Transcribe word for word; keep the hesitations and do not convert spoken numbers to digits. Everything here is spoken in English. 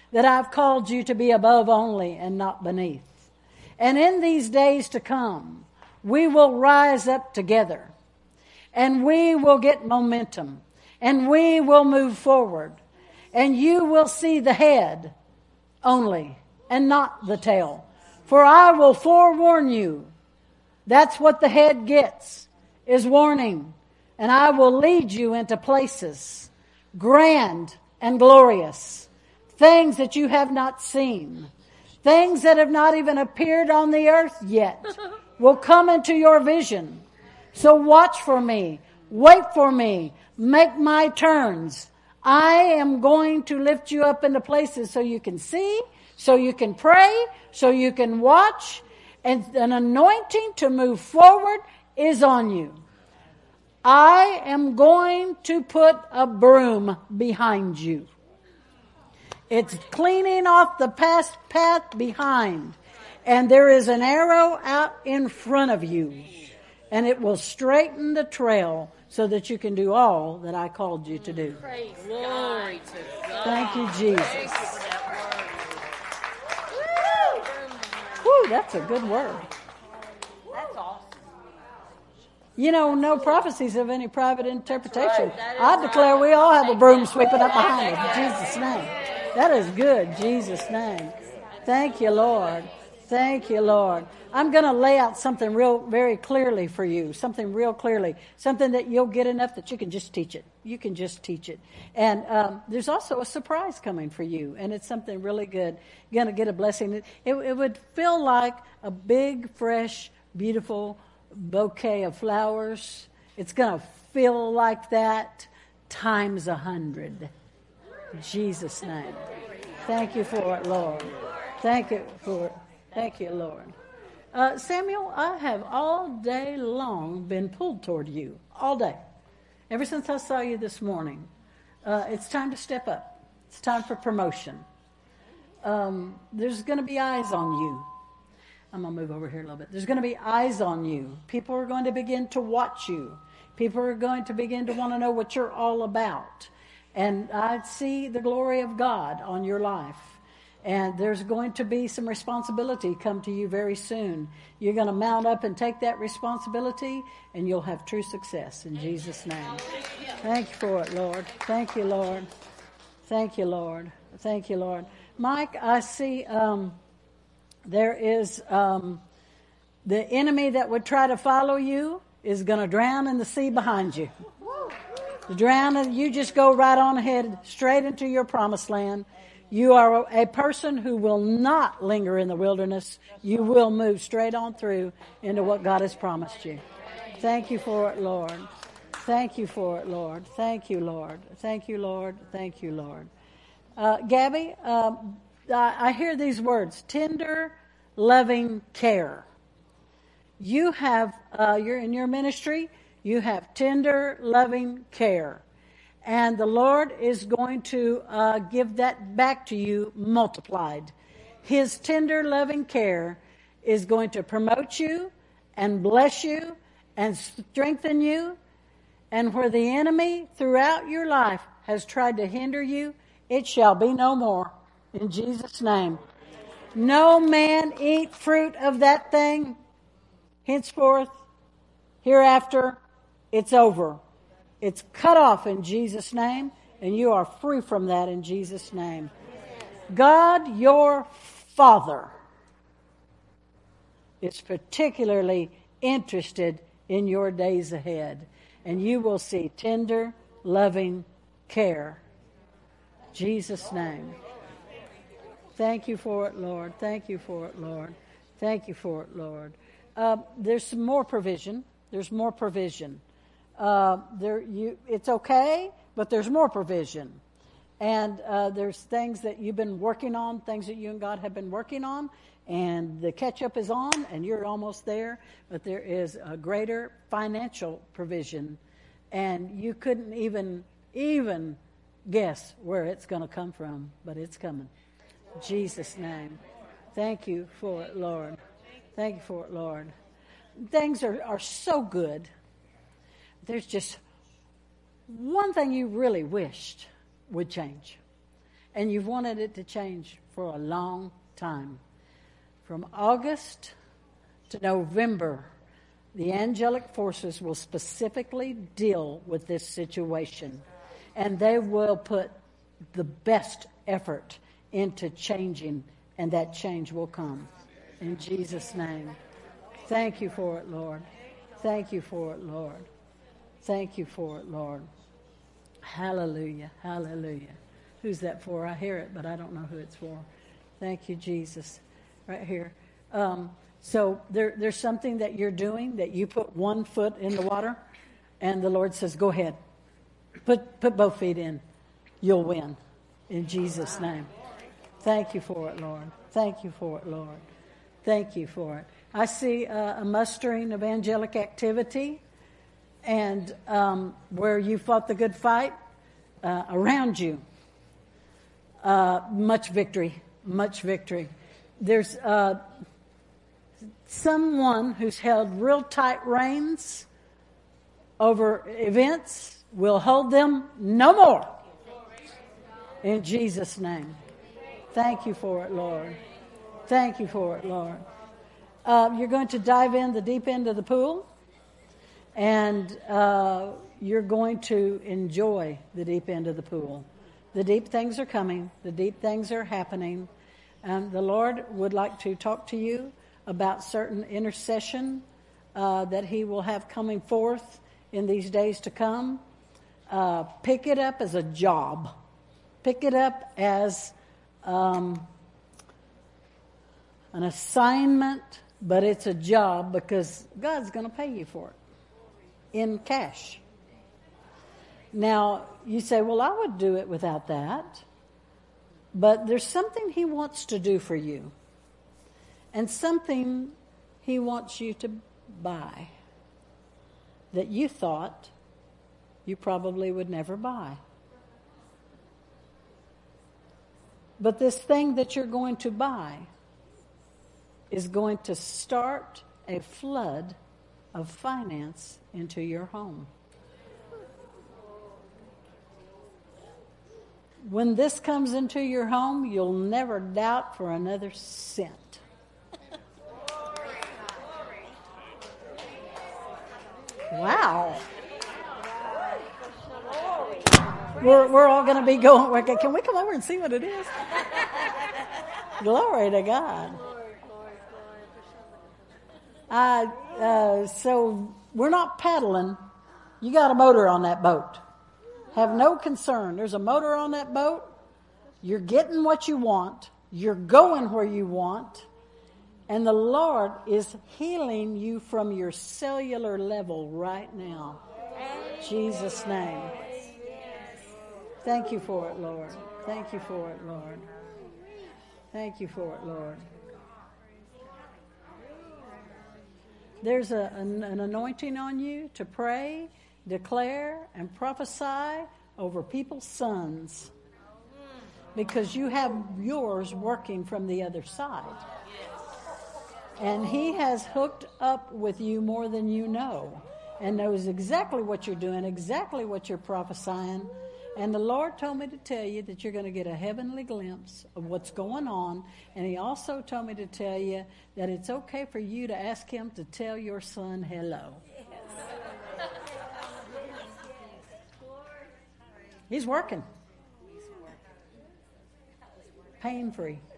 that I've called you to be above only and not beneath. And in these days to come, we will rise up together, and we will get momentum, and we will move forward, and you will see the head only and not the tail. For I will forewarn you. That's what the head gets, is warning. And I will lead you into places grand and glorious, things that you have not seen, things that have not even appeared on the earth yet will come into your vision. So watch for me, wait for me, make my turns. I am going to lift you up into places so you can see, so you can pray, so you can watch, and an anointing to move forward is on you. I am going to put a broom behind you. It's cleaning off the past path behind. And there is an arrow out in front of you. And it will straighten the trail so that you can do all that I called you to do. Praise Glory to God. Thank you, Jesus. Thank you for that word. Whew, that's a good word. That's awesome. You know, no prophecies of any private interpretation. Right. I declare we all have a broom sweeping up behind us in Jesus' name. That is good, Jesus' name. Thank you, Lord. Thank you, Lord. I'm going to lay out something real, very clearly for you. Something real clearly. Something that you'll get enough that you can just teach it. You can just teach it. And um, there's also a surprise coming for you. And it's something really good. You're going to get a blessing. It, it would feel like a big, fresh, beautiful bouquet of flowers. It's going to feel like that times a hundred. In Jesus' name. Thank you for it, Lord. Thank you for it. Thank you, Lord. Uh, Samuel, I have all day long been pulled toward you. All day. Ever since I saw you this morning. Uh, it's time to step up. It's time for promotion. Um, there's going to be eyes on you. I'm going to move over here a little bit. There's going to be eyes on you. People are going to begin to watch you. People are going to begin to want to know what you're all about. And I see the glory of God on your life. And there's going to be some responsibility come to you very soon. You're going to mount up and take that responsibility, and you'll have true success in Jesus' name. Thank you for it, Lord. Thank you, Lord. Thank you, Lord. Thank you, Lord. Mike, I see um, there is um, the enemy that would try to follow you is going to drown in the sea behind you. Drown, and you just go right on ahead, straight into your promised land. You are a person who will not linger in the wilderness. You will move straight on through into what God has promised you. Thank you for it, Lord. Thank you for it, Lord. Thank you, Lord. Thank you, Lord. Thank you, Lord. Uh, Gabby, um, I, I hear these words, tender, loving care. You have, uh, you're in your ministry, you have tender, loving care. And the Lord is going to uh, give that back to you multiplied. His tender, loving care is going to promote you and bless you and strengthen you. And where the enemy throughout your life has tried to hinder you, it shall be no more. In Jesus' name. No man eat fruit of that thing. Henceforth, hereafter, it's over. It's cut off in Jesus' name, and you are free from that in Jesus' name. God, your Father, is particularly interested in your days ahead, and you will see tender, loving care. Jesus' name. Thank you for it, Lord. Thank you for it, Lord. Thank you for it, Lord. Uh, there's some more provision. There's more provision. Uh, there, you, it's okay, but there's more provision. And uh, there's things that you've been working on, things that you and God have been working on, and the catch-up is on, and you're almost there. But there is a greater financial provision, and you couldn't even even guess where it's going to come from, but it's coming. In Jesus' name. Thank you for it, Lord. Thank you for it, Lord. Things are, are so good. There's just one thing you really wished would change. and you've wanted it to change for a long time. From August to November, the angelic forces will specifically deal with this situation, and they will put the best effort into changing, and that change will come. In Jesus' name. Thank you for it, Lord. Thank you for it, Lord. Thank you for it, Lord. Hallelujah. Hallelujah. Who's that for? I hear it, but I don't know who it's for. Thank you, Jesus. Right here. Um, so there, there's something that you're doing that you put one foot in the water, and the Lord says, go ahead. Put, put both feet in. You'll win. In Jesus' name. Thank you for it, Lord. Thank you for it, Lord. Thank you for it. I see uh, a mustering of angelic activity, and um, where you fought the good fight, uh, around you, uh, much victory, much victory. There's uh, someone who's held real tight reins over events will hold them no more. In Jesus' name. Thank you for it, Lord. Thank you for it, Lord. Uh, you're going to dive in the deep end of the pool, and uh, you're going to enjoy the deep end of the pool. The deep things are coming. The deep things are happening. And the Lord would like to talk to you about certain intercession uh, that He will have coming forth in these days to come. Uh, pick it up as a job. Pick it up as um, an assignment, but it's a job because God's going to pay you for it in cash. Now, you say, well, I would do it without that. But there's something He wants to do for you, and something He wants you to buy that you thought you probably would never buy. But this thing that you're going to buy is going to start a flood of finance into your home. When this comes into your home, you'll never doubt for another cent. Wow. We're, we're all going to be going, can we come over and see what it is? Glory to God. Uh, uh, so we're not paddling. You got a motor on that boat. Have no concern. There's a motor on that boat. You're getting what you want. You're going where you want. And the Lord is healing you from your cellular level right now. In Jesus' name. Thank you for it, Lord. Thank you for it, Lord. Thank you for it, Lord. There's a, an, an anointing on you to pray, declare, and prophesy over people's sons, because you have yours working from the other side. And He has hooked up with you more than you know, and knows exactly what you're doing, exactly what you're prophesying. And the Lord told me to tell you that you're going to get a heavenly glimpse of what's going on. And He also told me to tell you that it's okay for you to ask Him to tell your son hello. Yes. He's working. Pain-free.